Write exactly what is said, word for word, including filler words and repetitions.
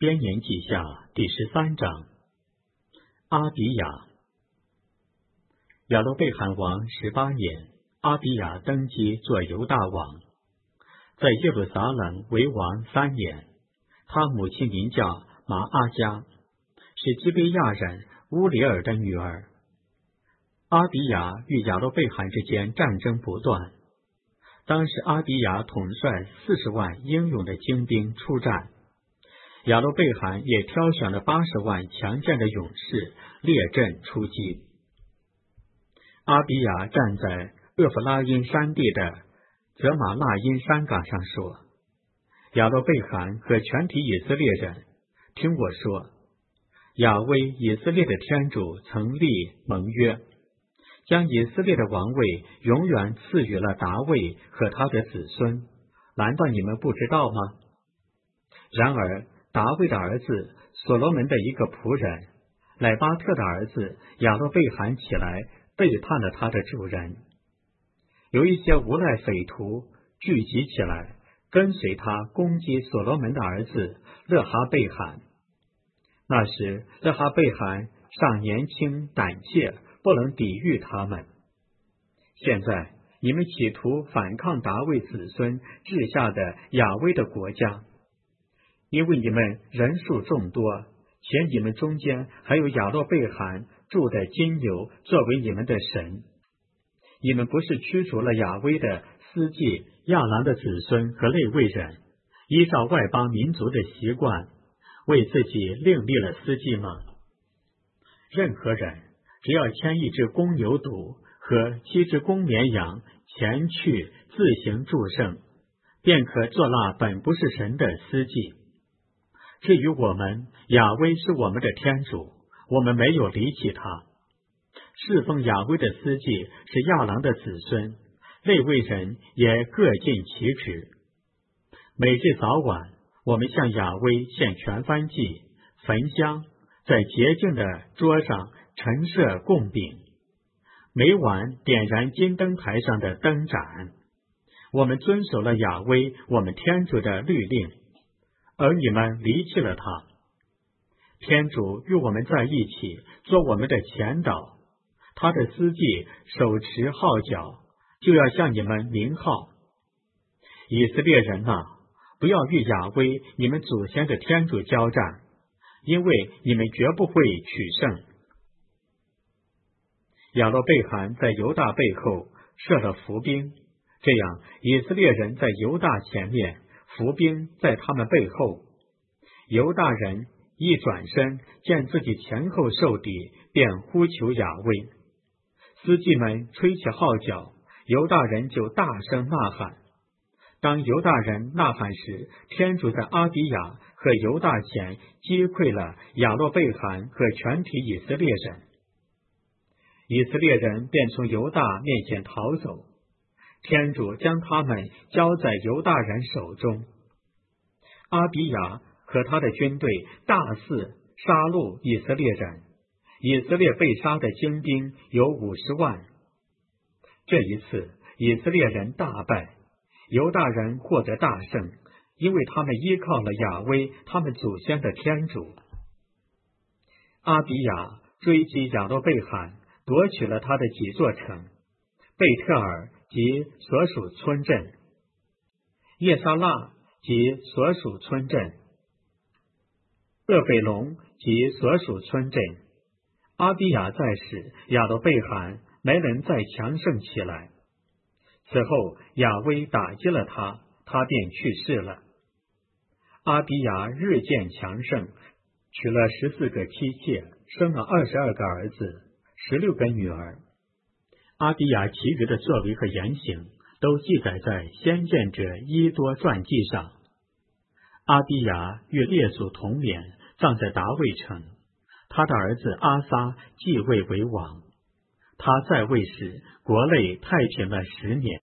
编年记下第十三章。阿比亚。亚罗贝罕王十八年，阿比亚登基做犹大王，在耶路撒冷为王三年。他母亲名叫马阿加，是基贝亚人乌里尔的女儿。阿比亚与亚罗贝罕之间战争不断，当时阿比亚统帅四十万英勇的精兵出战，亚罗贝罕也挑选了八十万强健的勇士列阵出击。阿比亚站在厄弗拉因山地的泽马纳因山岗上说：亚罗贝罕和全体以色列人，听我说，亚威以色列的天主曾立盟约，将以色列的王位永远赐予了达卫和他的子孙，难道你们不知道吗？然而达卫的儿子所罗门的一个仆人乃巴特的儿子亚罗贝罕起来背叛了他的主人，有一些无赖匪徒聚集起来跟随他攻击所罗门的儿子勒哈贝罕。那时勒哈贝罕尚年轻胆怯，不能抵御他们。现在你们企图反抗达卫子孙治下的亚威的国家，因为你们人数众多，且你们中间还有亚洛贝罕住的金牛作为你们的神。你们不是驱逐了亚威的司祭亚兰的子孙和利未人，依照外邦民族的习惯，为自己另立了司祭吗？任何人只要牵一只公牛犊和七只公绵羊前去自行祝圣，便可做那本不是神的司祭。至于我们，亚威是我们的天主，我们没有离弃他。侍奉亚威的司祭是亚郎的子孙，利未人也各尽其职。每日早晚，我们向亚威献全燔祭、焚香，在洁净的桌上陈设供饼，每晚点燃金灯台上的灯盏。我们遵守了亚威我们天主的律令，而你们离弃了他。天主与我们在一起，做我们的前导，他的司祭手持号角，就要向你们鸣号。以色列人啊，不要与亚威你们祖先的天主交战，因为你们绝不会取胜。亚罗贝罕在犹大背后设了伏兵，这样以色列人在犹大前面，伏兵在他们背后。犹大人一转身，见自己前后受敌，便呼求亚威。司祭们吹起号角，犹大人就大声呐喊。当犹大人呐喊时，天主在阿比亚和犹大前击溃了亚洛贝罕和全体以色列人。以色列人便从犹大面前逃走，天主将他们交在犹大人手中。阿比亚和他的军队大肆杀戮以色列人，以色列被杀的精兵有五十万。这一次以色列人大败，犹大人获得大胜，因为他们依靠了亚威他们祖先的天主。阿比亚追击亚罗贝罕，夺取了他的几座城：贝特尔及所属村镇，叶沙拉及所属村镇，厄斐龙及所属村镇。阿比亚在时，亚罗贝罕没能再强盛起来。此后亚威打击了他，他便去世了。阿比亚日渐强盛，娶了十四个妻妾，生了二十二个儿子，十六个女儿。阿比亚其余的作为和言行都记载在先见者伊多传记上。阿比亚与列祖同年，葬在达卫城。他的儿子阿撒继位为王。他在位时，国内太平了十年。